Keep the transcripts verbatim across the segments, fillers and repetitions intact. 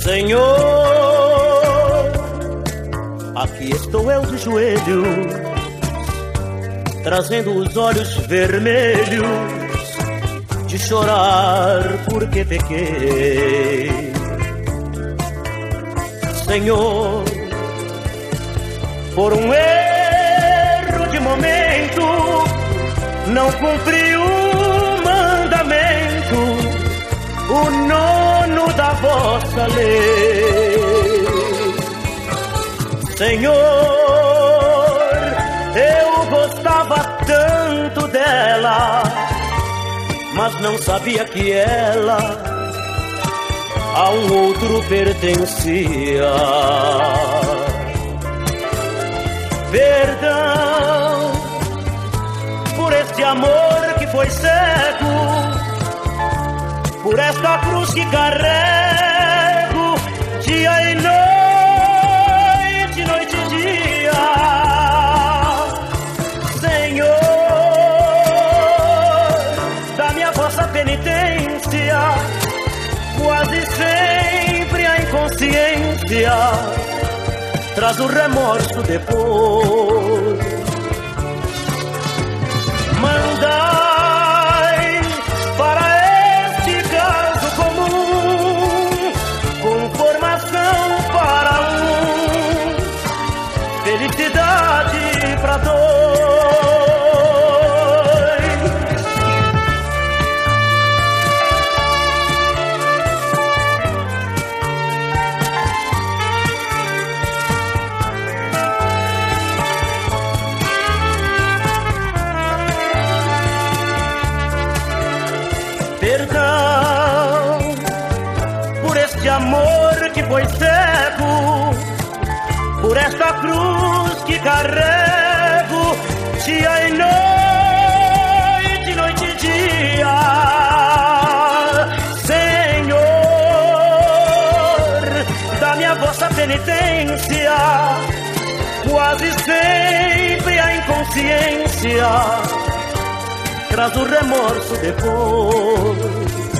Senhor, aqui estou eu de joelho, trazendo os olhos vermelhos de chorar porque pequei. Senhor, por um erro de momento, não cumpri o mandamento, o nono da vossa lei. Senhor, eu gostava tanto dela, mas não sabia que ela a um outro pertencia. Perdão por este amor que foi cego, por esta cruz que carrego dia e noite, noite e dia. Senhor, dá-me a vossa penitência, quase sempre a inconsciência traz o remorso depois. Mandai para este caso comum, com formação para um, felicidade para dois. Perdão por este amor que foi cego, por esta cruz que carrego dia e noite, noite e dia. Senhor, dá-me a vossa penitência, quase sempre a inconsciência traz o remorso depois.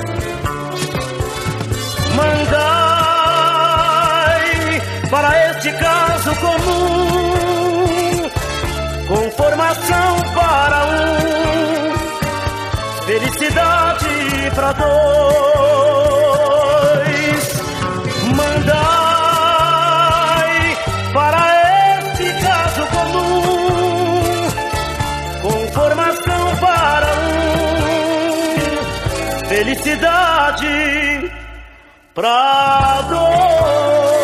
Mandai para este caso comum, com formação para um, felicidade para dois. Mandai para este caso comum, com formação para um, felicidade pra dois.